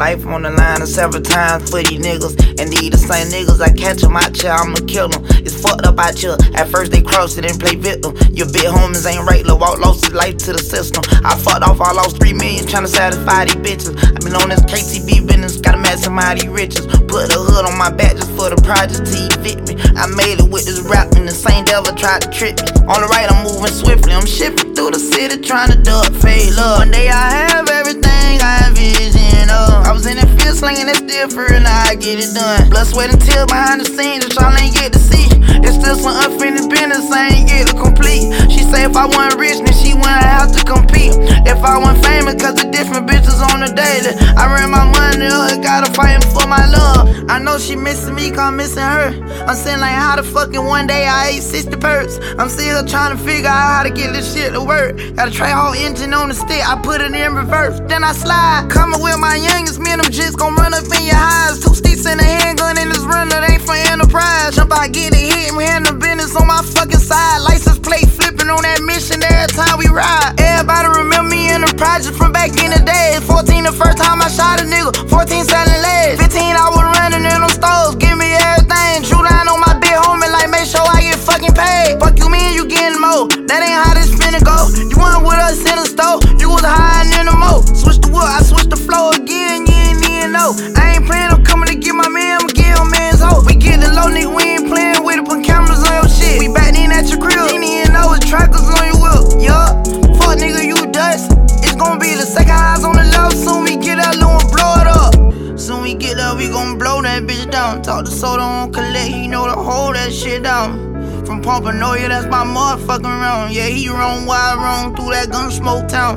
life on the line several times for these niggas. And these the same niggas I catch 'em out here, I'ma kill 'em. It's fucked up out here. At first they cross it and play victim. Your big homies ain't right, lil' Walt lost his life to the system. I fucked off, I lost 3 million tryna satisfy these bitches. I been on this KTB business, gotta maximize these riches. Put the hood on my back just for the project to evict me. I made it with this rap and the same devil tried to trick me. On the right, I'm moving swiftly. I'm shifting through the city trying to duck fade love. One day I have everything I vision of. I was in that field slinging that still for real, now I get it done. Blood, sweat, and tears behind the scenes that y'all ain't get to see. It's still some unfinished business I ain't get to complete. She say if I wasn't rich, then she wouldn't have to compete. If I wasn't famous, cause the different bitches on the daily. I ran my money up, gotta fight for my love. I know she missing me, cause I'm missing her. I'm saying like how the fucking one day I ate 60 perks. I'm still trying to figure out how to get this shit to work. Got a tray whole engine on the stick, I put it in reverse. Then I slide, coming with my youngest, me and them jits gon' run up in your eyes. 2 sticks and a handgun in this runner, they ain't for enterprise. Jump out, get it hit, me handle business on my fucking side. License plate flipping on that mission every time we ride. Everybody remember me in the project from back in the day. 14 the first time I shot a nigga, 14 selling legs. 15 I was running in them stores, give me everything. Drew down on my big homie like make sure I get fucking paid. Fuck you mean you getting more, that ain't how this finna go. You weren't with us in the store, you was hiding in the mo. Switch the wood, I switched the flow again, you ain't even know. I ain't playing, I'm coming to get my man, I'ma give him man's hoe. We get the low nigga, we ain't playing with it, put cameras on your shit. We back in at your crib, you ain't even know it's trackers on your whip. Yup, fuck nigga, you dust. It's gonna be the second highs on the left, soon we get that little and blow it up. Soon we get up, we gon' blow that bitch down. Talk to Soda on collect, he know to hold that shit down. From Pompanoia, that's my motherfucking round. Yeah, he roam while I roam through that gun smoke town.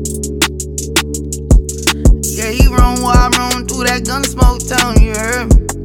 Yeah, he roam while I roam through that gun smoke town, you heard me?